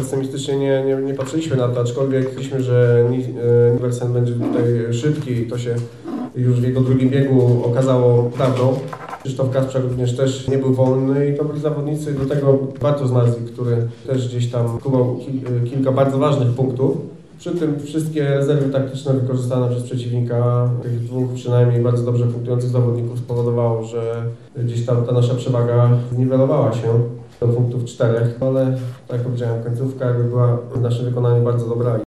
pesymistycznie nie patrzyliśmy na to, aczkolwiek myśleliśmy, że Nielsen będzie tutaj szybki i to się już w jego drugim biegu okazało prawdą. Krzysztof Kasprzak również też nie był wolny i to byli zawodnicy, do tego Bartosz Nazlik, który też gdzieś tam kuwał kilka bardzo ważnych punktów. Przy tym wszystkie rezerwy taktyczne wykorzystane przez przeciwnika, tych dwóch przynajmniej bardzo dobrze punktujących zawodników spowodowało, że gdzieś tam ta nasza przewaga zniwelowała się do punktów 4, ale tak jak powiedziałem, końcówka jakby była w naszym wykonaniu bardzo dobra.